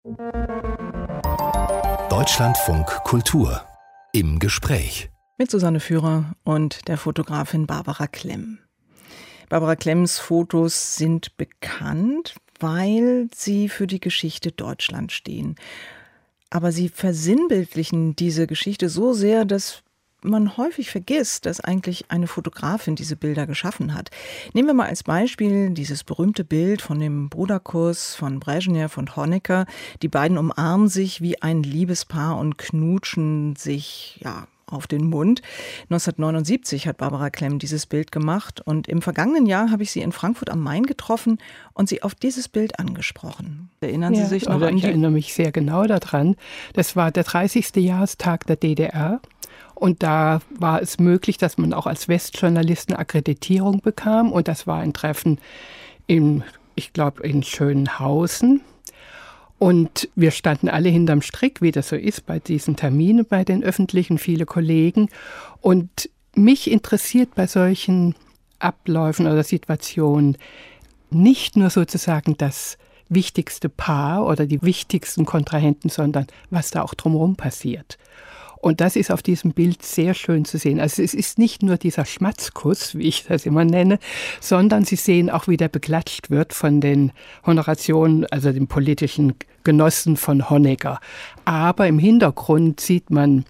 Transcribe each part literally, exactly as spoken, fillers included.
Deutschlandfunk Kultur im Gespräch mit Susanne Führer und der Fotografin Barbara Klemm. Barbara Klemms Fotos sind bekannt, weil sie für die Geschichte Deutschlands stehen. Aber sie versinnbildlichen diese Geschichte so sehr, dass man häufig vergisst, dass eigentlich eine Fotografin diese Bilder geschaffen hat. Nehmen wir mal als Beispiel dieses berühmte Bild von dem Bruderkuss von Brezhnev und Honecker. Die beiden umarmen sich wie ein Liebespaar und knutschen sich, ja, auf den Mund. neunzehnhundertneunundsiebzig hat Barbara Klemm dieses Bild gemacht und im vergangenen Jahr habe ich sie in Frankfurt am Main getroffen und sie auf dieses Bild angesprochen. Erinnern ja, Sie sich noch oder an die? Ich erinnere mich sehr genau daran. Das war der dreißigste Jahrestag der D D R. Und da war es möglich, dass man auch als Westjournalist eine Akkreditierung bekam. Und das war ein Treffen in, ich glaube, in Schönhausen. Und wir standen alle hinterm Strick, wie das so ist bei diesen Terminen, bei den öffentlichen, viele Kollegen. Und mich interessiert bei solchen Abläufen oder Situationen nicht nur sozusagen das wichtigste Paar oder die wichtigsten Kontrahenten, sondern was da auch drumherum passiert. Und das ist auf diesem Bild sehr schön zu sehen. Also es ist nicht nur dieser Schmatzkuss, wie ich das immer nenne, sondern Sie sehen auch, wie der beklatscht wird von den Honorationen, also den politischen Genossen von Honecker. Aber im Hintergrund sieht man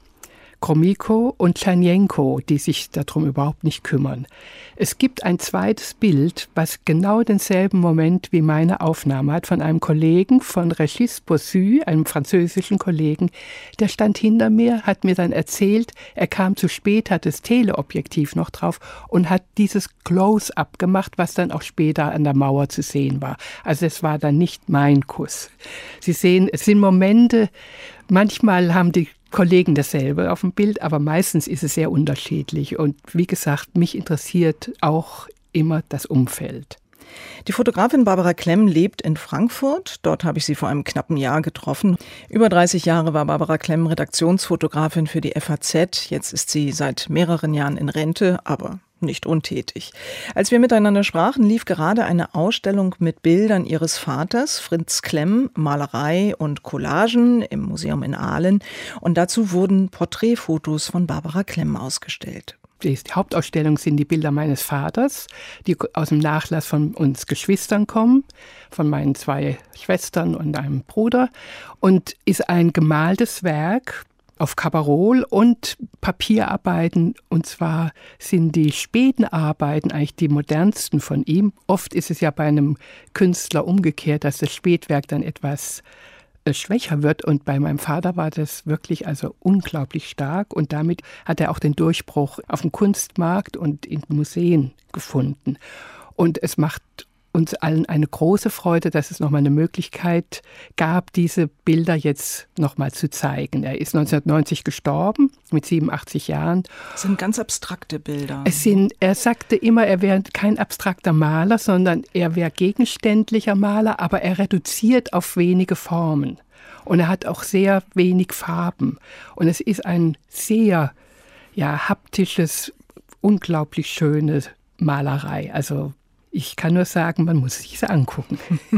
Gromyko und Tschernjenko, die sich darum überhaupt nicht kümmern. Es gibt ein zweites Bild, was genau denselben Moment wie meine Aufnahme hat, von einem Kollegen von Régis Bossu, einem französischen Kollegen. Der stand hinter mir, hat mir dann erzählt, er kam zu spät, hat das Teleobjektiv noch drauf und hat dieses Close-up gemacht, was dann auch später an der Mauer zu sehen war. Also es war dann nicht mein Kuss. Sie sehen, es sind Momente, manchmal haben die Kollegen dasselbe auf dem Bild, aber meistens ist es sehr unterschiedlich. Und wie gesagt, mich interessiert auch immer das Umfeld. Die Fotografin Barbara Klemm lebt in Frankfurt. Dort habe ich sie vor einem knappen Jahr getroffen. Über dreißig Jahre war Barbara Klemm Redaktionsfotografin für die F A Z. Jetzt ist sie seit mehreren Jahren in Rente, aber nicht untätig. Als wir miteinander sprachen, lief gerade eine Ausstellung mit Bildern ihres Vaters, Fritz Klemm, Malerei und Collagen im Museum in Aalen. Und dazu wurden Porträtfotos von Barbara Klemm ausgestellt. Die Hauptausstellung sind die Bilder meines Vaters, die aus dem Nachlass von uns Geschwistern kommen, von meinen zwei Schwestern und einem Bruder, und ist ein gemaltes Werk auf Kabarol und Papierarbeiten. Und zwar sind die späten Arbeiten eigentlich die modernsten von ihm. Oft ist es ja bei einem Künstler umgekehrt, dass das Spätwerk dann etwas schwächer wird, und bei meinem Vater war das wirklich also unglaublich stark, und damit hat er auch den Durchbruch auf dem Kunstmarkt und in Museen gefunden. Und es macht uns allen eine große Freude, dass es nochmal eine Möglichkeit gab, diese Bilder jetzt nochmal zu zeigen. Er ist neunzehnhundertneunzig gestorben, mit siebenundachtzig Jahren. Das sind ganz abstrakte Bilder. Es sind, er sagte immer, er wäre kein abstrakter Maler, sondern er wäre gegenständlicher Maler, aber er reduziert auf wenige Formen. Und er hat auch sehr wenig Farben. Und es ist ein sehr, ja, haptisches, unglaublich schöne Malerei. Also ich kann nur sagen, man muss sich das angucken.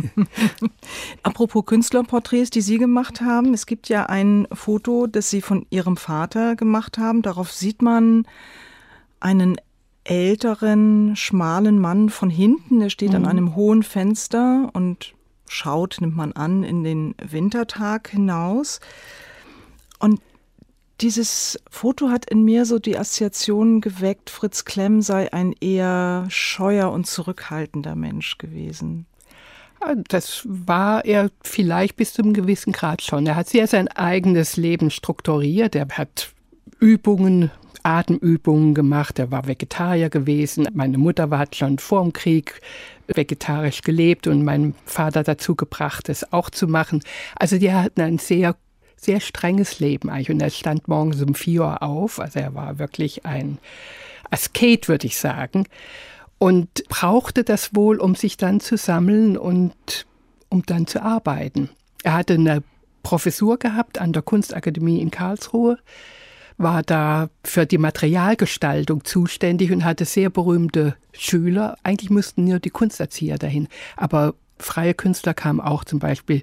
Apropos Künstlerporträts, die Sie gemacht haben. Es gibt ja ein Foto, das Sie von Ihrem Vater gemacht haben. Darauf sieht man einen älteren, schmalen Mann von hinten. Der steht mhm. an einem hohen Fenster und schaut, nimmt man an, in den Wintertag hinaus. Und dieses Foto hat in mir so die Assoziation geweckt, Fritz Klemm sei ein eher scheuer und zurückhaltender Mensch gewesen. Das war er vielleicht bis zu einem gewissen Grad schon. Er hat sehr sein eigenes Leben strukturiert. Er hat Übungen, Atemübungen gemacht. Er war Vegetarier gewesen. Meine Mutter hat schon vor dem Krieg vegetarisch gelebt und meinen Vater dazu gebracht, das auch zu machen. Also die hatten ein sehr sehr strenges Leben eigentlich. Und er stand morgens um vier Uhr auf. Also er war wirklich ein Asket, würde ich sagen. Und brauchte das wohl, um sich dann zu sammeln und um dann zu arbeiten. Er hatte eine Professur gehabt an der Kunstakademie in Karlsruhe, war da für die Materialgestaltung zuständig und hatte sehr berühmte Schüler. Eigentlich mussten nur die Kunsterzieher dahin. Aber freie Künstler kamen auch, zum Beispiel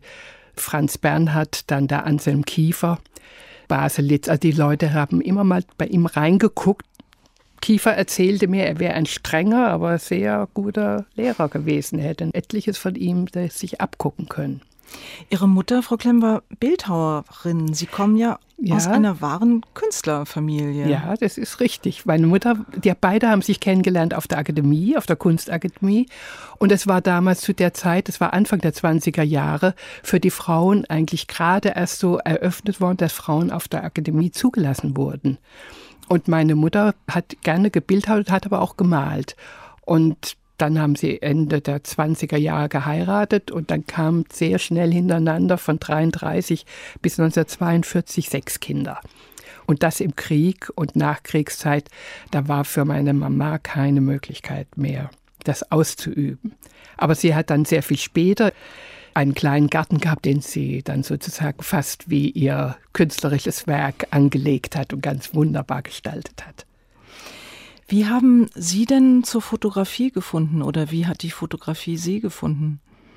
Franz Bernhard, dann der Anselm Kiefer, Baselitz. Also die Leute haben immer mal bei ihm reingeguckt. Kiefer erzählte mir, er wäre ein strenger, aber sehr guter Lehrer gewesen. Er hätte etliches von ihm sich abgucken können. Ihre Mutter, Frau Klemm, war Bildhauerin. Sie kommen ja, ja aus einer wahren Künstlerfamilie. Ja, das ist richtig. Meine Mutter, die beide haben sich kennengelernt auf der Akademie, auf der Kunstakademie. Und es war damals zu der Zeit, es war Anfang der zwanziger Jahre, für die Frauen eigentlich gerade erst so eröffnet worden, dass Frauen auf der Akademie zugelassen wurden. Und meine Mutter hat gerne gebildhauert, hat aber auch gemalt. Und dann haben sie Ende der zwanziger Jahre geheiratet und dann kamen sehr schnell hintereinander von dreiunddreißig bis neunzehnhundertzweiundvierzig sechs Kinder. Und das im Krieg und Nachkriegszeit, da war für meine Mama keine Möglichkeit mehr, das auszuüben. Aber sie hat dann sehr viel später einen kleinen Garten gehabt, den sie dann sozusagen fast wie ihr künstlerisches Werk angelegt hat und ganz wunderbar gestaltet hat. Wie haben Sie denn zur Fotografie gefunden oder wie hat die Fotografie Sie gefunden?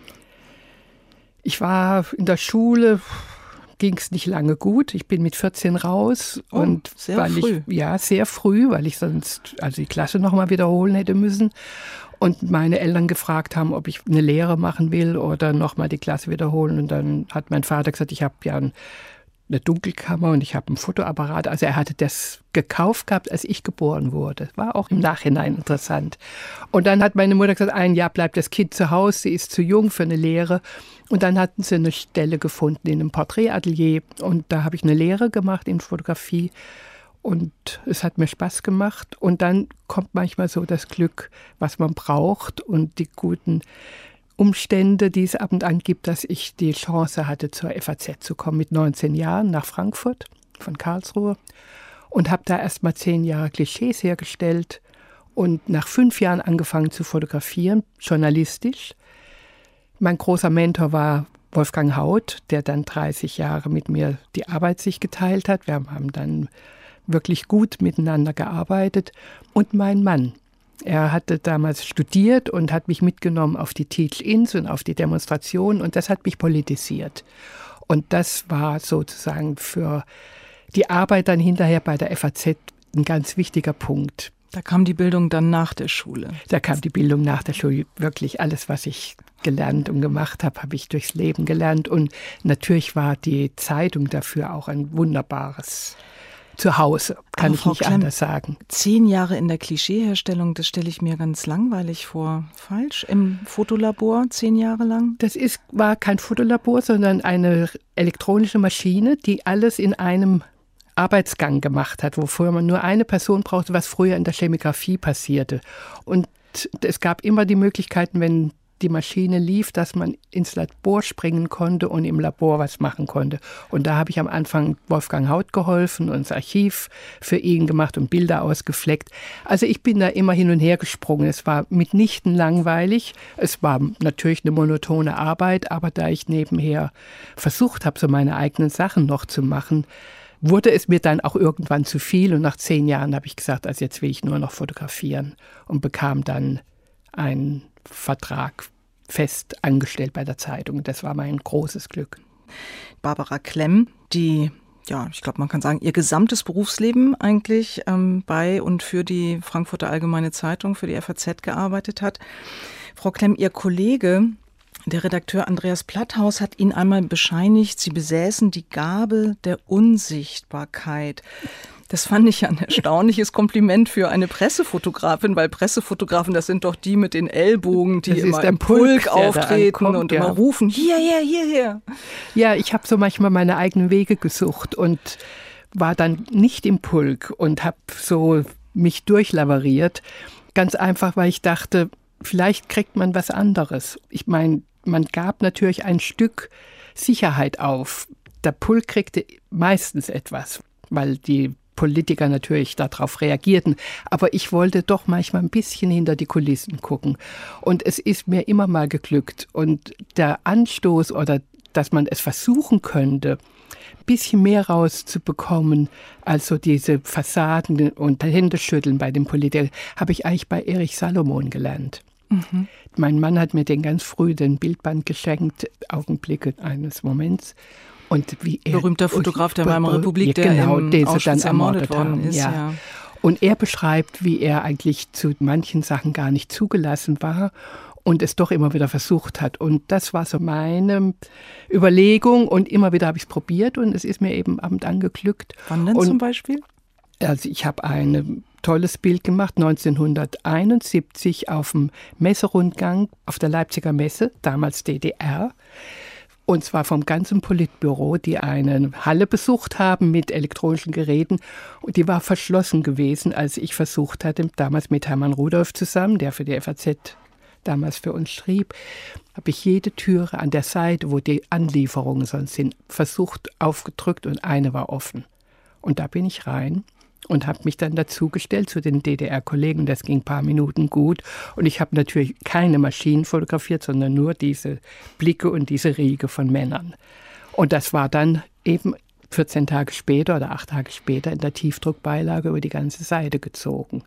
Ich war in der Schule, ging es nicht lange gut. Ich bin mit vierzehn raus. Oh, und sehr weil früh. Ich, ja, sehr früh, weil ich sonst also die Klasse nochmal wiederholen hätte müssen. Und meine Eltern gefragt haben, ob ich eine Lehre machen will oder nochmal die Klasse wiederholen. Und dann hat mein Vater gesagt, ich habe ja ein eine Dunkelkammer und ich habe einen Fotoapparat. Also er hatte das gekauft gehabt, als ich geboren wurde. War auch im Nachhinein interessant. Und dann hat meine Mutter gesagt, ein Jahr bleibt das Kind zu Hause, sie ist zu jung für eine Lehre. Und dann hatten sie eine Stelle gefunden in einem Porträtatelier. Und da habe ich eine Lehre gemacht in Fotografie. Und es hat mir Spaß gemacht. Und dann kommt manchmal so das Glück, was man braucht und die guten Umstände, die es ab und an gibt, dass ich die Chance hatte, zur F A Z zu kommen mit neunzehn Jahren nach Frankfurt von Karlsruhe und habe da erst mal zehn Jahre Klischees hergestellt und nach fünf Jahren angefangen zu fotografieren, journalistisch. Mein großer Mentor war Wolfgang Hauth, der dann dreißig Jahre mit mir die Arbeit sich geteilt hat. Wir haben dann wirklich gut miteinander gearbeitet und mein Mann. Er hatte damals studiert und hat mich mitgenommen auf die Teach-Ins und auf die Demonstrationen und das hat mich politisiert. Und das war sozusagen für die Arbeit dann hinterher bei der F A Z ein ganz wichtiger Punkt. Da kam die Bildung dann nach der Schule. Da kam die Bildung nach der Schule. Wirklich alles, was ich gelernt und gemacht habe, habe ich durchs Leben gelernt. Und natürlich war die Zeitung dafür auch ein wunderbares Zuhause, kann Aber ich Frau nicht Klemm, anders sagen. Zehn Jahre in der Klischeeherstellung, das stelle ich mir ganz langweilig vor. Falsch? Im Fotolabor zehn Jahre lang? Das ist, war kein Fotolabor, sondern eine elektronische Maschine, die alles in einem Arbeitsgang gemacht hat, wofür man nur eine Person brauchte, was früher in der Chemigraphie passierte. Und es gab immer die Möglichkeiten, wenn die Maschine lief, dass man ins Labor springen konnte und im Labor was machen konnte. Und da habe ich am Anfang Wolfgang Hauth geholfen und das Archiv für ihn gemacht und Bilder ausgefleckt. Also ich bin da immer hin und her gesprungen. Es war mitnichten langweilig. Es war natürlich eine monotone Arbeit, aber da ich nebenher versucht habe, so meine eigenen Sachen noch zu machen, wurde es mir dann auch irgendwann zu viel. Und nach zehn Jahren habe ich gesagt, also jetzt will ich nur noch fotografieren und bekam dann einen Vertrag fest angestellt bei der Zeitung. Das war mein großes Glück. Barbara Klemm, die, ja, ich glaube, man kann sagen, ihr gesamtes Berufsleben eigentlich ähm, bei und für die Frankfurter Allgemeine Zeitung, für die F A Z gearbeitet hat. Frau Klemm, Ihr Kollege, der Redakteur Andreas Platthaus, hat Ihnen einmal bescheinigt, Sie besäßen die Gabe der Unsichtbarkeit. Das fand ich ja ein erstaunliches Kompliment für eine Pressefotografin, weil Pressefotografen, das sind doch die mit den Ellbogen, die immer im Pulk, Pulk auftreten ankommt, und ja. immer rufen, hierher, hierher. Ja, ich habe so manchmal meine eigenen Wege gesucht und war dann nicht im Pulk und habe so mich durchlavariert. Ganz einfach, weil ich dachte, vielleicht kriegt man was anderes. Ich meine, man gab natürlich ein Stück Sicherheit auf. Der Pulk kriegte meistens etwas, weil die Politiker natürlich darauf reagierten. Aber ich wollte doch manchmal ein bisschen hinter die Kulissen gucken. Und es ist mir immer mal geglückt. Und der Anstoß oder dass man es versuchen könnte, ein bisschen mehr rauszubekommen, als so diese Fassaden und Händeschütteln bei den Politikern, habe ich eigentlich bei Erich Salomon gelernt. Mhm. Mein Mann hat mir den ganz früh den Bildband geschenkt, Augenblicke eines Moments. Und wie er, berühmter Fotograf der Weimarer Republik, der genau, im den Auschwitz sie dann ermordet worden haben. ist. Ja. Ja. Und er beschreibt, wie er eigentlich zu manchen Sachen gar nicht zugelassen war und es doch immer wieder versucht hat. Und das war so meine Überlegung und immer wieder habe ich es probiert und es ist mir eben am Abend angeglückt. Wann denn und, zum Beispiel? Also ich habe ein tolles Bild gemacht, neunzehnhunderteinundsiebzig auf dem Messerundgang auf der Leipziger Messe, damals D D R. Und zwar vom ganzen Politbüro, die eine Halle besucht haben mit elektronischen Geräten. Und die war verschlossen gewesen, als ich versucht hatte, damals mit Hermann Rudolph zusammen, der für die F A Z damals für uns schrieb, habe ich jede Türe an der Seite, wo die Anlieferungen sonst sind, versucht, aufgedrückt und eine war offen. Und da bin ich rein und habe mich dann dazugestellt zu den D D R-Kollegen. Das ging ein paar Minuten gut. Und ich habe natürlich keine Maschinen fotografiert, sondern nur diese Blicke und diese Riege von Männern. Und das war dann eben vierzehn Tage später oder acht Tage später in der Tiefdruckbeilage über die ganze Seite gezogen.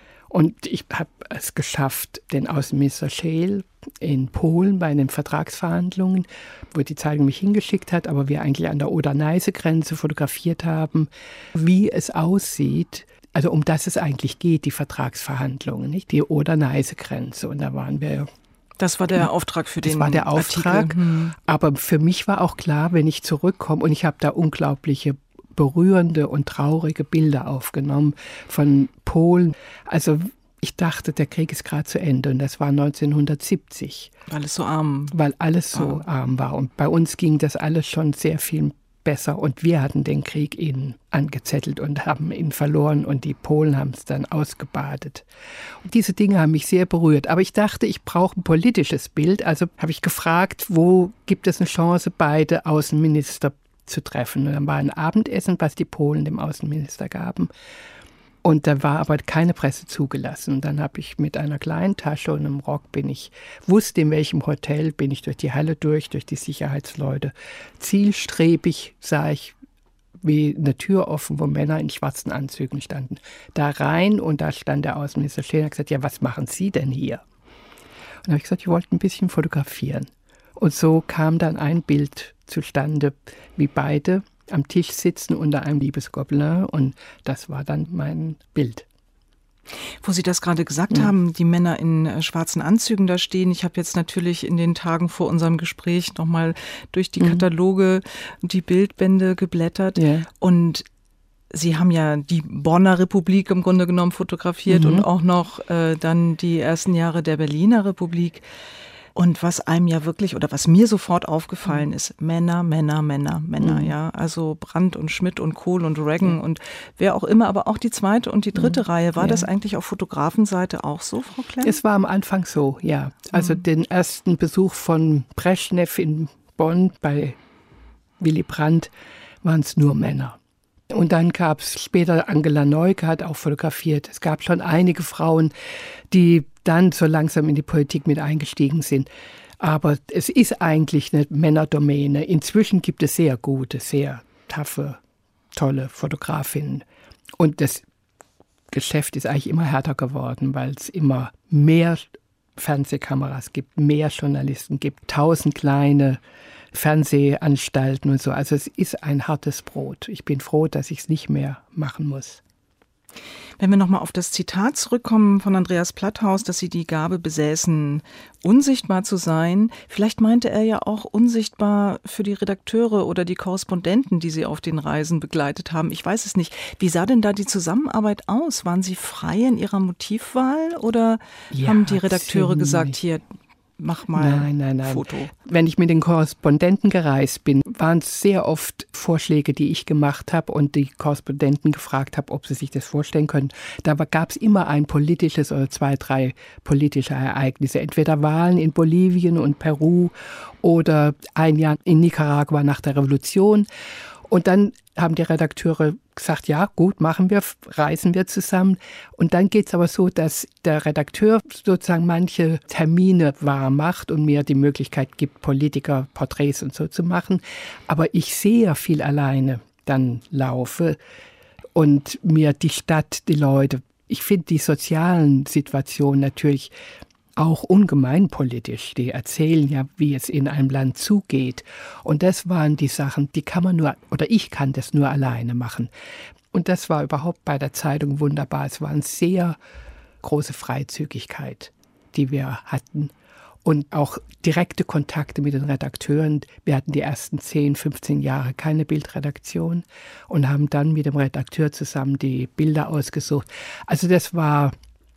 Und ich habe es geschafft, den Außenminister Scheel in Polen bei den Vertragsverhandlungen, wo die Zeitung mich hingeschickt hat, aber wir eigentlich an der Oder-Neiße-Grenze fotografiert haben, wie es aussieht, also um das es eigentlich geht, die Vertragsverhandlungen, nicht? Die Oder-Neiße-Grenze. Und da waren wir. Das war der Auftrag für den Das war der Auftrag, Hm. aber für mich war auch klar, wenn ich zurückkomme, und ich habe da unglaubliche berührende und traurige Bilder aufgenommen von Polen. Also ich dachte, der Krieg ist gerade zu Ende und das war neunzehnhundertsiebzig. Weil es so arm Weil alles so war. arm war und bei uns ging das alles schon sehr viel besser und wir hatten den Krieg ihnen angezettelt und haben ihn verloren und die Polen haben es dann ausgebadet. Und diese Dinge haben mich sehr berührt, aber ich dachte, ich brauche ein politisches Bild, also habe ich gefragt, wo gibt es eine Chance, beide Außenminister zu treffen. Und dann war ein Abendessen, was die Polen dem Außenminister gaben. Und da war aber keine Presse zugelassen. Und dann habe ich mit einer kleinen Tasche und einem Rock bin ich, wusste in welchem Hotel, bin ich durch die Halle durch, durch die Sicherheitsleute. Zielstrebig sah ich, wie eine Tür offen, wo Männer in schwarzen Anzügen standen. Da rein und da stand der Außenminister Scheel und hat gesagt, ja, was machen Sie denn hier? Und dann habe ich gesagt, ich wollte ein bisschen fotografieren. Und so kam dann ein Bild zustande, wie beide am Tisch sitzen unter einem Liebesgobelin und das war dann mein Bild. Wo Sie das gerade gesagt ja. haben, die Männer in äh, schwarzen Anzügen da stehen. Ich habe jetzt natürlich in den Tagen vor unserem Gespräch nochmal durch die mhm. Kataloge, die Bildbände geblättert ja. und Sie haben ja die Bonner Republik im Grunde genommen fotografiert mhm. und auch noch äh, dann die ersten Jahre der Berliner Republik. Und was einem ja wirklich, oder was mir sofort aufgefallen ist, Männer, Männer, Männer, Männer, mhm. ja. Also Brandt und Schmidt und Kohl und Reagan mhm. und wer auch immer, aber auch die zweite und die dritte mhm. Reihe. War ja. das eigentlich auf Fotografenseite auch so, Frau Klemm? Es war am Anfang so, ja. Also mhm. den ersten Besuch von Breschnew in Bonn bei Willy Brandt waren es nur Männer. Und dann gab es später, Angela Neuke hat auch fotografiert. Es gab schon einige Frauen, die dann so langsam in die Politik mit eingestiegen sind. Aber es ist eigentlich eine Männerdomäne. Inzwischen gibt es sehr gute, sehr taffe, tolle Fotografinnen. Und das Geschäft ist eigentlich immer härter geworden, weil es immer mehr Fernsehkameras gibt, mehr Journalisten gibt, tausend kleine Fernsehanstalten und so. Also es ist ein hartes Brot. Ich bin froh, dass ich es nicht mehr machen muss. Wenn wir nochmal auf das Zitat zurückkommen von Andreas Platthaus, dass Sie die Gabe besäßen, unsichtbar zu sein. Vielleicht meinte er ja auch unsichtbar für die Redakteure oder die Korrespondenten, die Sie auf den Reisen begleitet haben. Ich weiß es nicht. Wie sah denn da die Zusammenarbeit aus? Waren Sie frei in Ihrer Motivwahl oder ja, haben die Redakteure ziemlich gesagt, hier, mach mal nein, nein, nein. Foto? Wenn ich mit den Korrespondenten gereist bin, waren es sehr oft Vorschläge, die ich gemacht habe und die Korrespondenten gefragt habe, ob sie sich das vorstellen können. Da gab es immer ein politisches oder zwei, drei politische Ereignisse. Entweder Wahlen in Bolivien und Peru oder ein Jahr in Nicaragua nach der Revolution. Und dann haben die Redakteure gesagt, ja gut, machen wir, reisen wir zusammen. Und dann geht es aber so, dass der Redakteur sozusagen manche Termine wahr macht und mir die Möglichkeit gibt, Politikerporträts und so zu machen. Aber ich sehr viel alleine dann laufe und mir die Stadt, die Leute, ich finde die sozialen Situationen natürlich auch ungemein politisch. Die erzählen ja, wie es in einem Land zugeht. Und das waren die Sachen, die kann man nur, oder ich kann das nur alleine machen. Und das war überhaupt bei der Zeitung wunderbar. Es war eine sehr große Freizügigkeit, die wir hatten. Und auch direkte Kontakte mit den Redakteuren. Wir hatten die ersten zehn, fünfzehn Jahre keine Bildredaktion und haben dann mit dem Redakteur zusammen die Bilder ausgesucht. Also das war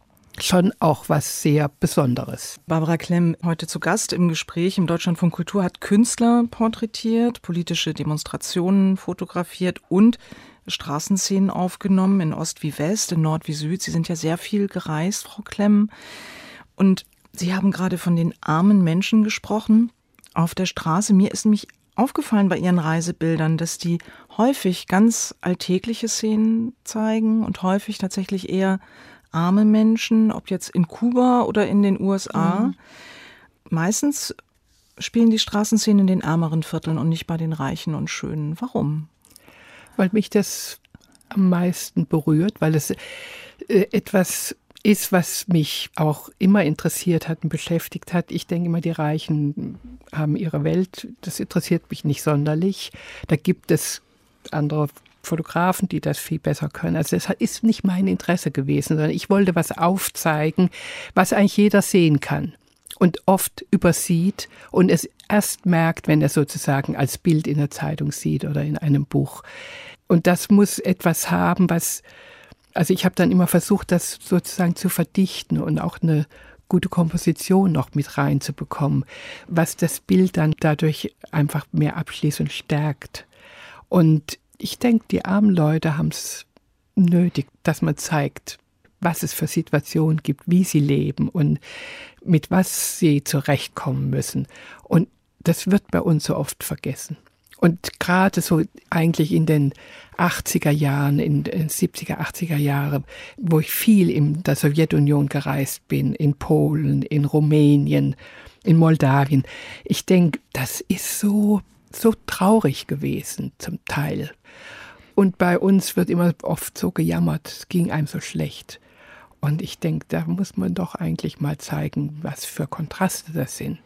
schon auch was sehr Besonderes. Barbara Klemm, heute zu Gast im Gespräch im Deutschlandfunk Kultur, hat Künstler porträtiert, politische Demonstrationen fotografiert und Straßenszenen aufgenommen, in Ost wie West, in Nord wie Süd. Sie sind ja sehr viel gereist, Frau Klemm. Und Sie haben gerade von den armen Menschen gesprochen auf der Straße. Mir ist nämlich aufgefallen bei Ihren Reisebildern, dass die häufig ganz alltägliche Szenen zeigen und häufig tatsächlich eher arme Menschen, ob jetzt in Kuba oder in den U S A. Mhm. Meistens spielen die Straßenszenen in den ärmeren Vierteln und nicht bei den Reichen und Schönen. Warum? Weil mich das am meisten berührt, weil es äh, etwas ist, was mich auch immer interessiert hat und beschäftigt hat. Ich denke immer, die Reichen haben ihre Welt. Das interessiert mich nicht sonderlich. Da gibt es andere Fotografen, die das viel besser können. Also es ist nicht mein Interesse gewesen, sondern ich wollte was aufzeigen, was eigentlich jeder sehen kann und oft übersieht und es erst merkt, wenn er sozusagen als Bild in der Zeitung sieht oder in einem Buch. Und das muss etwas haben, was, also ich habe dann immer versucht, das sozusagen zu verdichten und auch eine gute Komposition noch mit reinzubekommen, was das Bild dann dadurch einfach mehr abschließt und stärkt. Und ich denke, die armen Leute haben es nötig, dass man zeigt, was es für Situationen gibt, wie sie leben und mit was sie zurechtkommen müssen. Und das wird bei uns so oft vergessen. Und gerade so eigentlich in den achtziger Jahren, in den siebziger, achtziger Jahren, wo ich viel in der Sowjetunion gereist bin, in Polen, in Rumänien, in Moldawien. Ich denke, das ist so, so traurig gewesen zum Teil. Und bei uns wird immer oft so gejammert, es ging einem so schlecht. Und ich denke, da muss man doch eigentlich mal zeigen, was für Kontraste das sind.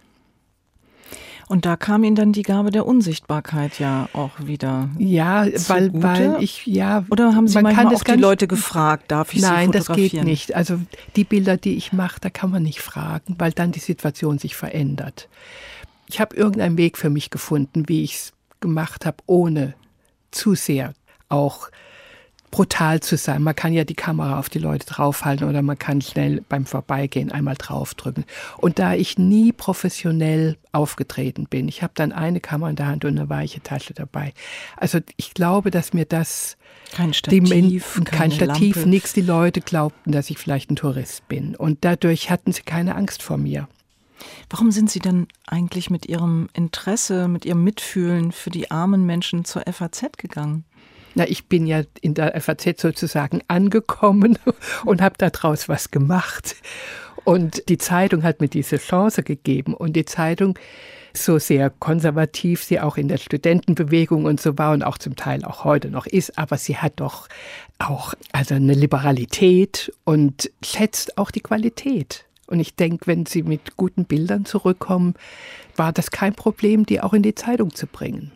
Und da kam Ihnen dann die Gabe der Unsichtbarkeit ja auch wieder. Ja, weil, weil ich, ja. Oder haben Sie man manchmal kann auch die Leute gefragt, darf ich Nein, sie fotografieren? Nein, das geht nicht. Also die Bilder, die ich mache, da kann man nicht fragen, weil dann die Situation sich verändert. Ich habe irgendeinen Weg für mich gefunden, wie ich es gemacht habe, ohne zu sehr auch brutal zu sein. Man kann ja die Kamera auf die Leute draufhalten oder man kann schnell beim Vorbeigehen einmal draufdrücken. Und da ich nie professionell aufgetreten bin, ich habe dann eine Kamera in der Hand und eine weiche Tasche dabei. Also ich glaube, dass mir das kein Stativ, die, kein Stativ, nichts. Die Leute glaubten, dass ich vielleicht ein Tourist bin. Und dadurch hatten sie keine Angst vor mir. Warum sind Sie denn eigentlich mit Ihrem Interesse, mit Ihrem Mitfühlen für die armen Menschen zur F A Z gegangen? Na, ich bin ja in der F A Z sozusagen angekommen und habe daraus was gemacht. Und die Zeitung hat mir diese Chance gegeben. Und die Zeitung, so sehr konservativ sie auch in der Studentenbewegung und so war und auch zum Teil auch heute noch ist, aber sie hat doch auch also eine Liberalität und schätzt auch die Qualität. Und ich denke, wenn sie mit guten Bildern zurückkommen, war das kein Problem, die auch in die Zeitung zu bringen.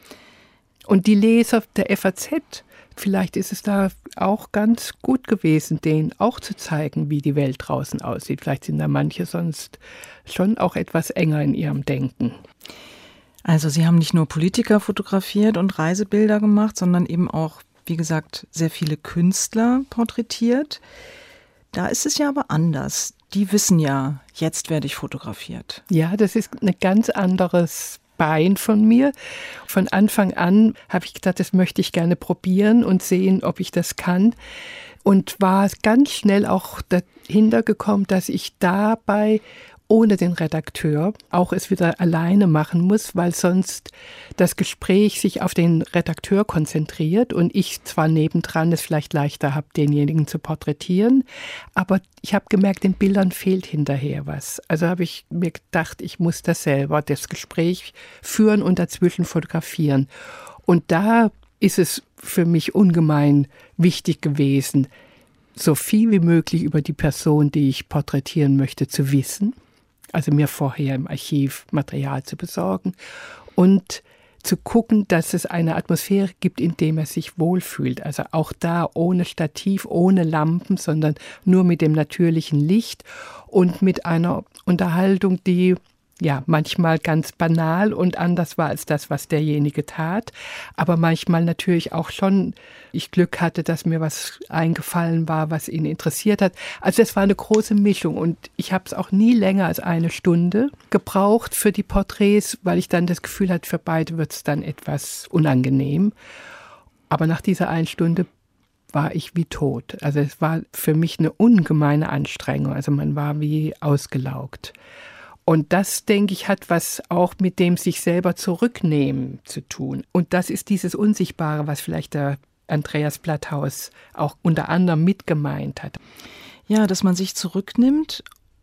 Und die Leser der F A Z, vielleicht ist es da auch ganz gut gewesen, denen auch zu zeigen, wie die Welt draußen aussieht. Vielleicht sind da manche sonst schon auch etwas enger in ihrem Denken. Also Sie haben nicht nur Politiker fotografiert und Reisebilder gemacht, sondern eben auch, wie gesagt, sehr viele Künstler porträtiert. Da ist es ja aber anders. Die wissen ja, jetzt werde ich fotografiert. Ja, das ist ein ganz anderes Bein von mir. Von Anfang an habe ich gedacht, das möchte ich gerne probieren und sehen, ob ich das kann. Und war ganz schnell auch dahinter gekommen, dass ich dabei ohne den Redakteur auch es wieder alleine machen muss, weil sonst das Gespräch sich auf den Redakteur konzentriert und ich zwar nebendran es vielleicht leichter habe, denjenigen zu porträtieren, aber ich habe gemerkt, den Bildern fehlt hinterher was. Also habe ich mir gedacht, ich muss das selber, das Gespräch führen und dazwischen fotografieren. Und da ist es für mich ungemein wichtig gewesen, so viel wie möglich über die Person, die ich porträtieren möchte, zu wissen. Also mir vorher im Archiv Material zu besorgen und zu gucken, dass es eine Atmosphäre gibt, in der er sich wohlfühlt. Also auch da ohne Stativ, ohne Lampen, sondern nur mit dem natürlichen Licht und mit einer Unterhaltung, die ja manchmal ganz banal und anders war als das, was derjenige tat. Aber manchmal natürlich auch schon, ich Glück hatte, dass mir was eingefallen war, was ihn interessiert hat. Also es war eine große Mischung und ich habe es auch nie länger als eine Stunde gebraucht für die Porträts, weil ich dann das Gefühl hatte, für beide wird es dann etwas unangenehm. Aber nach dieser einen Stunde war ich wie tot. Also es war für mich eine ungemeine Anstrengung. Also man war wie ausgelaugt. Und das, denke ich, hat was auch mit dem sich selber zurücknehmen zu tun. Und das ist dieses Unsichtbare, was vielleicht der Andreas Blatthaus auch unter anderem mitgemeint hat. Ja, dass man sich zurücknimmt,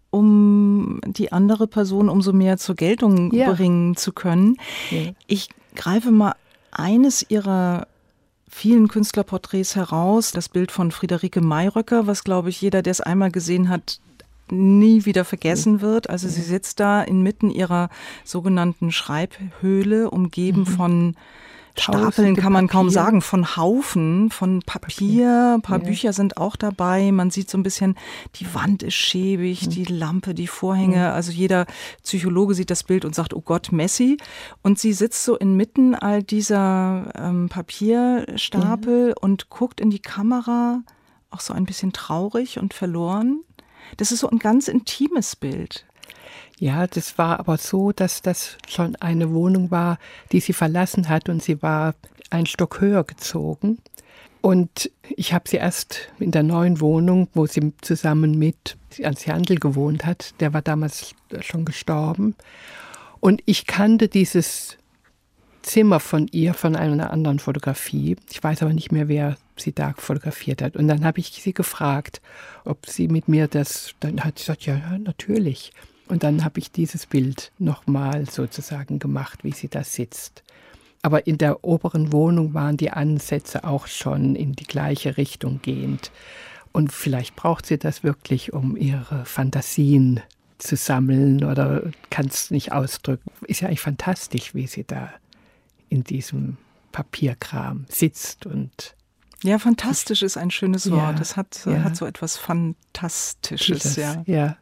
um die andere Person umso mehr zur Geltung ja. bringen zu können. Ja. Ich greife mal eines ihrer vielen Künstlerporträts heraus, das Bild von Friederike Mayröcker, was, glaube ich, jeder, der es einmal gesehen hat, nie wieder vergessen wird. Also sie sitzt da inmitten ihrer sogenannten Schreibhöhle, umgeben mhm. von Stapeln, kann man Papier. kaum sagen, von Haufen, von Papier. Ein paar ja. Bücher sind auch dabei. Man sieht so ein bisschen, die Wand ist schäbig, mhm. die Lampe, die Vorhänge. Mhm. Also jeder Psychologe sieht das Bild und sagt, oh Gott, Messi. Und sie sitzt so inmitten all dieser ähm, Papierstapel mhm. und guckt in die Kamera, auch so ein bisschen traurig und verloren. Das ist so ein ganz intimes Bild. Ja, das war aber so, dass das schon eine Wohnung war, die sie verlassen hat und sie war einen Stock höher gezogen. Und ich habe sie erst in der neuen Wohnung, wo sie zusammen mit Ernst Jandl gewohnt hat, der war damals schon gestorben. Und ich kannte dieses Zimmer von ihr von einer anderen Fotografie. Ich weiß aber nicht mehr, wer sie da fotografiert hat. Und dann habe ich sie gefragt, ob sie mit mir das, dann hat sie gesagt, ja, ja natürlich. Und dann habe ich dieses Bild nochmal sozusagen gemacht, wie sie da sitzt. Aber in der oberen Wohnung waren die Ansätze auch schon in die gleiche Richtung gehend. Und vielleicht braucht sie das wirklich, um ihre Fantasien zu sammeln oder kann es nicht ausdrücken. Ist ja eigentlich fantastisch, wie sie da in diesem Papierkram sitzt und ja, fantastisch ist ein schönes Wort. Es ja, hat, ja. hat so etwas Fantastisches. Das, ja. ja.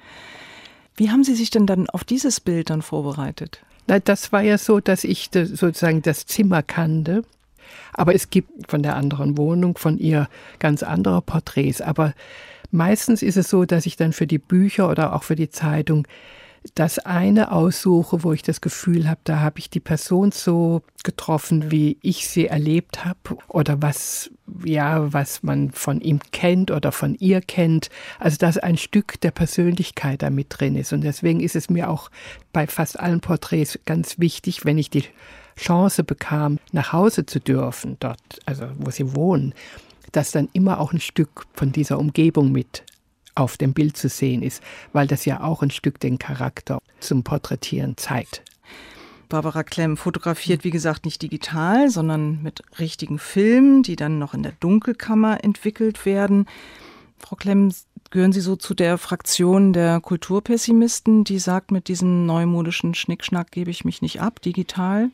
Wie haben Sie sich denn dann auf dieses Bild dann vorbereitet? Na, das war ja so, dass ich das, sozusagen das Zimmer kannte. Aber es gibt von der anderen Wohnung von ihr ganz andere Porträts. Aber meistens ist es so, dass ich dann für die Bücher oder auch für die Zeitung das eine aussuche, wo ich das Gefühl habe, da habe ich die Person so getroffen, wie ich sie erlebt habe oder was, ja, was man von ihm kennt oder von ihr kennt. Also dass ein Stück der Persönlichkeit da mit drin ist. Und deswegen ist es mir auch bei fast allen Porträts ganz wichtig, wenn ich die Chance bekam, nach Hause zu dürfen, dort, also wo sie wohnen, dass dann immer auch ein Stück von dieser Umgebung mit auf dem Bild zu sehen ist, weil das ja auch ein Stück den Charakter zum Porträtieren zeigt. Barbara Klemm fotografiert, wie gesagt, nicht digital, sondern mit richtigen Filmen, die dann noch in der Dunkelkammer entwickelt werden. Frau Klemm, gehören Sie so zu der Fraktion der Kulturpessimisten, die sagt, mit diesem neumodischen Schnickschnack gebe ich mich nicht ab, digital?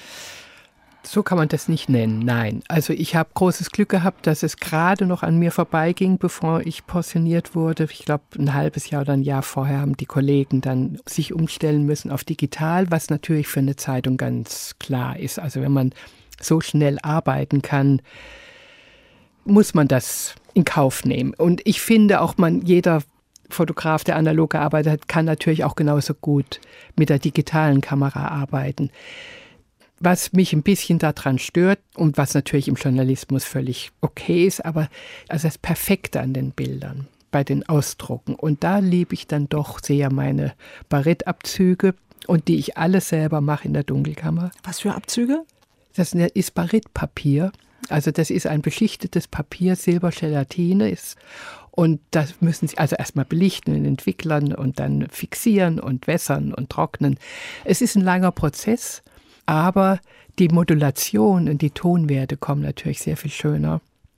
So kann man das nicht nennen, nein. Also ich habe großes Glück gehabt, dass es gerade noch an mir vorbeiging, bevor ich pensioniert wurde. Ich glaube, ein halbes Jahr oder ein Jahr vorher haben die Kollegen dann sich umstellen müssen auf digital, was natürlich für eine Zeitung ganz klar ist. Also wenn man so schnell arbeiten kann, muss man das in Kauf nehmen. Und ich finde auch, man jeder Fotograf, der analog gearbeitet hat, kann natürlich auch genauso gut mit der digitalen Kamera arbeiten. Was mich ein bisschen daran stört und was natürlich im Journalismus völlig okay ist, aber also das Perfekte an den Bildern, bei den Ausdrucken. Und da liebe ich dann doch sehr meine Barettabzüge und die ich alle selber mache in der Dunkelkammer. Was für Abzüge? Das ist Barettpapier. Also das ist ein beschichtetes Papier, Silbergelatine ist. Und das müssen Sie also erstmal belichten in Entwicklern und dann fixieren und wässern und trocknen. Es ist ein langer Prozess. Aber die Modulation und die Tonwerte kommen natürlich sehr viel schöner,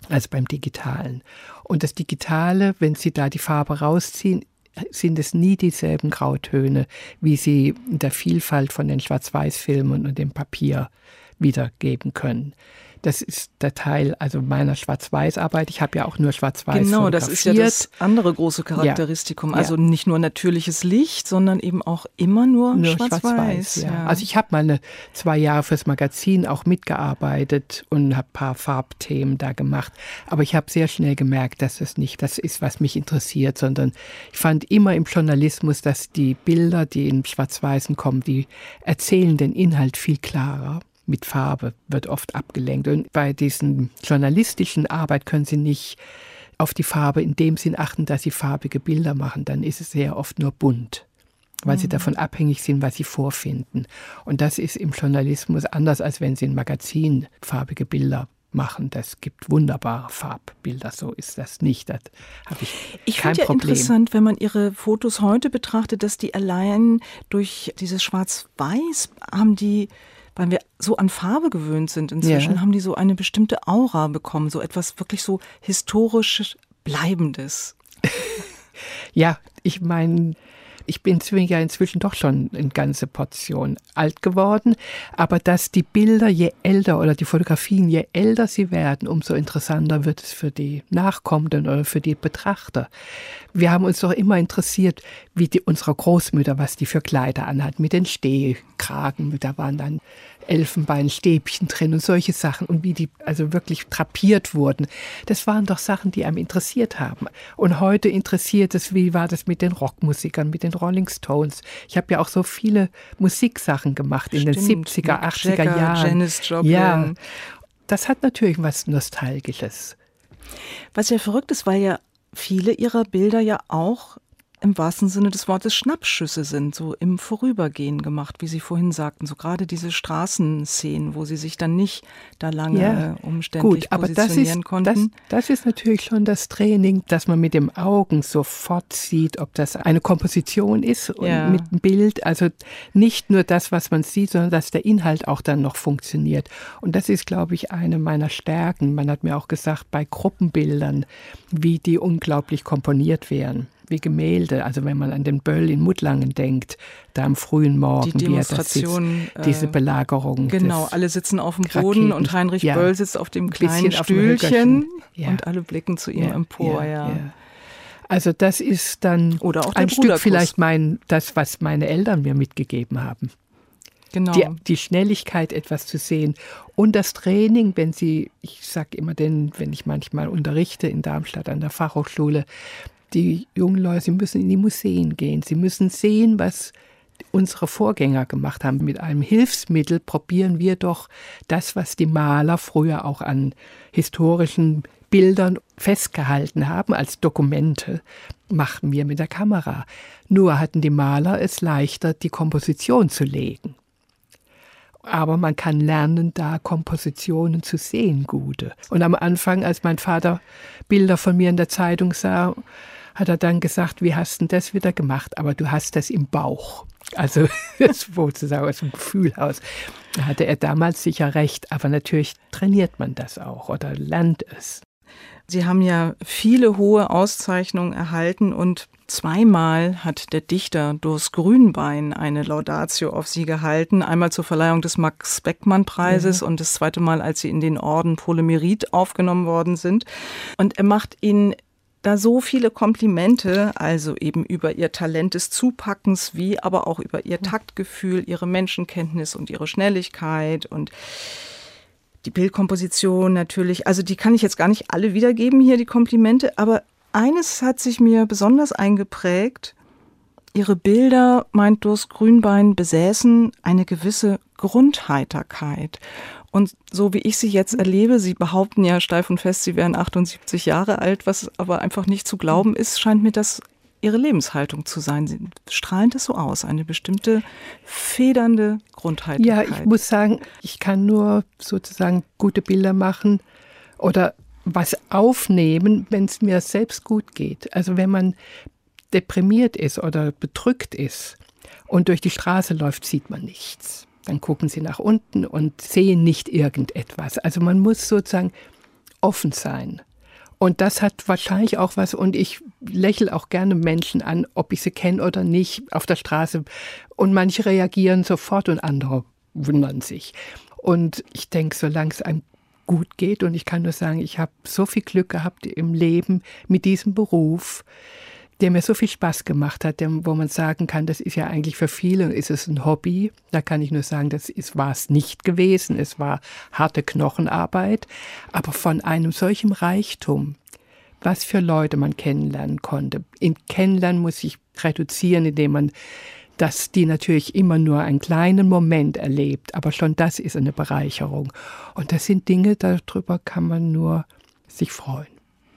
als beim Digitalen. Und das Digitale, wenn Sie da die Farbe rausziehen, sind es nie dieselben Grautöne, wie sie in der Vielfalt von den Schwarz-Weiß-Filmen und dem Papier wiedergeben können. Das ist der Teil also meiner Schwarz-Weiß-Arbeit. Ich habe ja auch nur Schwarz-Weiß Genau, fotografiert. das ist ja das andere große Charakteristikum. Ja. Also ja. nicht nur natürliches Licht, sondern eben auch immer nur, nur Schwarz-Weiß. Schwarz-Weiß ja. Ja. Also ich habe mal eine, zwei Jahre fürs Magazin auch mitgearbeitet und habe ein paar Farbthemen da gemacht. Aber ich habe sehr schnell gemerkt, dass es nicht das ist, was mich interessiert, sondern ich fand immer im Journalismus, dass die Bilder, die in Schwarz-Weißen kommen, die erzählen den Inhalt viel klarer. Mit Farbe wird oft abgelenkt. Und bei diesen journalistischen Arbeit können Sie nicht auf die Farbe in dem Sinn achten, dass Sie farbige Bilder machen. Dann ist es sehr oft nur bunt, weil mhm. Sie davon abhängig sind, was Sie vorfinden. Und das ist im Journalismus anders, als wenn Sie ein Magazin farbige Bilder machen. Das gibt wunderbare Farbbilder, so ist das nicht. Das habe ich Ich kein finde ja Problem. Interessant, wenn man Ihre Fotos heute betrachtet, dass die allein durch dieses Schwarz-Weiß haben die, weil wir so an Farbe gewöhnt sind inzwischen, ja. haben die so eine bestimmte Aura bekommen, so etwas wirklich so historisch Bleibendes. Ja, ich meine, ich bin ja inzwischen doch schon eine ganze Portion alt geworden, aber dass die Bilder je älter oder die Fotografien je älter sie werden, umso interessanter wird es für die Nachkommenden oder für die Betrachter. Wir haben uns doch immer interessiert, wie die, unsere Großmütter, was die für Kleider anhat, mit den Stehkragen, da waren dann Elfenbeinstäbchen drin und solche Sachen und wie die also wirklich drapiert wurden. Das waren doch Sachen, die einem interessiert haben. Und heute interessiert es, wie war das mit den Rockmusikern, mit den Rolling Stones. Ich habe ja auch so viele Musiksachen gemacht in Stimmt, den siebziger, achtziger Jagger, Jahren. Janis Joplin. Ja, das hat natürlich was Nostalgisches. Was ja verrückt ist, weil ja viele ihrer Bilder ja auch im wahrsten Sinne des Wortes Schnappschüsse sind, so im Vorübergehen gemacht, wie Sie vorhin sagten. So gerade diese Straßenszenen, wo Sie sich dann nicht da lange ja, umständlich gut, aber positionieren das ist, konnten. Das, das ist natürlich schon das Training, dass man mit dem Augen sofort sieht, ob das eine Komposition ist und ja. mit dem Bild. Also nicht nur das, was man sieht, sondern dass der Inhalt auch dann noch funktioniert. Und das ist, glaube ich, eine meiner Stärken. Man hat mir auch gesagt, bei Gruppenbildern, wie die unglaublich komponiert wären. Wie Gemälde, also wenn man an den Böll in Muttlangen denkt, da am frühen Morgen, die Demonstration, wie er da sitzt, diese Belagerung. Genau, alle sitzen auf dem Boden Raketen, und Heinrich ja, Böll sitzt auf dem kleinen Stühlchen ja. und alle blicken zu ihm ja, empor. Ja, ja. Ja. Also das ist dann Oder auch ein der Stück vielleicht mein, das, was meine Eltern mir mitgegeben haben. Genau. Die, die Schnelligkeit, etwas zu sehen. Und das Training, wenn Sie, ich sage immer, denn, wenn ich manchmal unterrichte in Darmstadt an der Fachhochschule, die jungen Leute, sie müssen in die Museen gehen. Sie müssen sehen, was unsere Vorgänger gemacht haben. Mit einem Hilfsmittel probieren wir doch das, was die Maler früher auch an historischen Bildern festgehalten haben, als Dokumente, machen wir mit der Kamera. Nur hatten die Maler es leichter, die Komposition zu legen. Aber man kann lernen, da Kompositionen zu sehen, gute. Und am Anfang, als mein Vater Bilder von mir in der Zeitung sah, hat er dann gesagt, wie hast du das wieder gemacht? Aber du hast das im Bauch. Also das sozusagen aus dem Gefühl aus. Da hatte er damals sicher recht. Aber natürlich trainiert man das auch oder lernt es. Sie haben ja viele hohe Auszeichnungen erhalten und zweimal hat der Dichter Durst Grünbein eine Laudatio auf Sie gehalten. Einmal zur Verleihung des Max-Beckmann-Preises ja. und das zweite Mal, als Sie in den Orden Polymerit aufgenommen worden sind. Und er macht Ihnen da so viele Komplimente, also eben über Ihr Talent des Zupackens, wie aber auch über Ihr Taktgefühl, Ihre Menschenkenntnis und Ihre Schnelligkeit und die Bildkomposition natürlich. Also die kann ich jetzt gar nicht alle wiedergeben hier, die Komplimente, aber eines hat sich mir besonders eingeprägt. Ihre Bilder, meint Durst Grünbein, besäßen eine gewisse Grundheiterkeit. Und so wie ich sie jetzt erlebe, Sie behaupten ja steif und fest, Sie wären achtundsiebzig Jahre alt, was aber einfach nicht zu glauben ist, scheint mir das Ihre Lebenshaltung zu sein. Sie strahlen das so aus, eine bestimmte federnde Grundheiterkeit. Ja, ich muss sagen, ich kann nur sozusagen gute Bilder machen oder was aufnehmen, wenn es mir selbst gut geht. Also wenn man deprimiert ist oder bedrückt ist und durch die Straße läuft, sieht man nichts. Dann gucken Sie nach unten und sehen nicht irgendetwas. Also man muss sozusagen offen sein. Und das hat wahrscheinlich auch was, und ich lächle auch gerne Menschen an, ob ich sie kenne oder nicht, auf der Straße. Und manche reagieren sofort und andere wundern sich. Und ich denke, solange es einem gut geht, und ich kann nur sagen, ich habe so viel Glück gehabt im Leben mit diesem Beruf, der mir so viel Spaß gemacht hat, wo man sagen kann, das ist ja eigentlich für viele, ist es ein Hobby. Da kann ich nur sagen, das ist, war es nicht gewesen. Es war harte Knochenarbeit. Aber von einem solchen Reichtum, was für Leute man kennenlernen konnte. Im Kennenlernen muss ich reduzieren, indem man, dass die natürlich immer nur einen kleinen Moment erlebt. Aber schon das ist eine Bereicherung. Und das sind Dinge, darüber kann man nur sich freuen.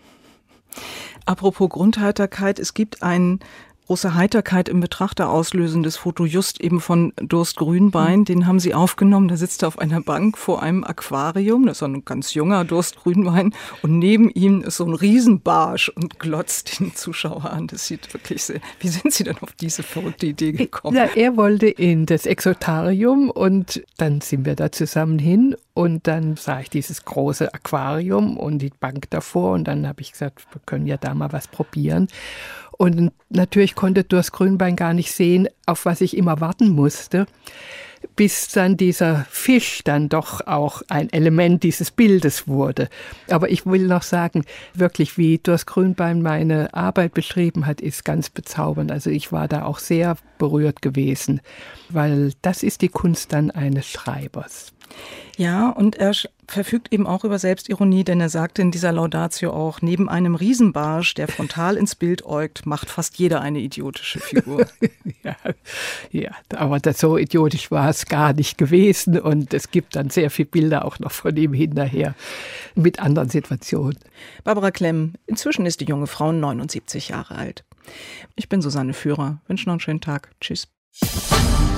Apropos Grundheiterkeit, es gibt ein große Heiterkeit im Betrachter auslösendes Foto just eben von Durst Grünbein. Den haben Sie aufgenommen. Da sitzt er auf einer Bank vor einem Aquarium. Das ist ein ganz junger Durst Grünbein. Und neben ihm ist so ein Riesenbarsch und glotzt den Zuschauer an. Das sieht wirklich sehr... Wie sind Sie denn auf diese verrückte Idee gekommen? Ja, er wollte in das Exotarium und dann sind wir da zusammen hin. Und dann sah ich dieses große Aquarium und die Bank davor. Und dann habe ich gesagt, wir können ja da mal was probieren. Und natürlich konnte Durst Grünbein gar nicht sehen, auf was ich immer warten musste, bis dann dieser Fisch dann doch auch ein Element dieses Bildes wurde. Aber ich will noch sagen, wirklich, wie Durst Grünbein meine Arbeit beschrieben hat, ist ganz bezaubernd. Also ich war da auch sehr berührt gewesen, weil das ist die Kunst dann eines Schreibers. Ja, und er verfügt eben auch über Selbstironie, denn er sagte in dieser Laudatio auch, neben einem Riesenbarsch, der frontal ins Bild äugt, macht fast jeder eine idiotische Figur. ja, ja, aber das, so idiotisch war es gar nicht gewesen und es gibt dann sehr viele Bilder auch noch von ihm hinterher mit anderen Situationen. Barbara Klemm, inzwischen ist die junge Frau neunundsiebzig Jahre alt. Ich bin Susanne Führer, wünsche noch einen schönen Tag. Tschüss.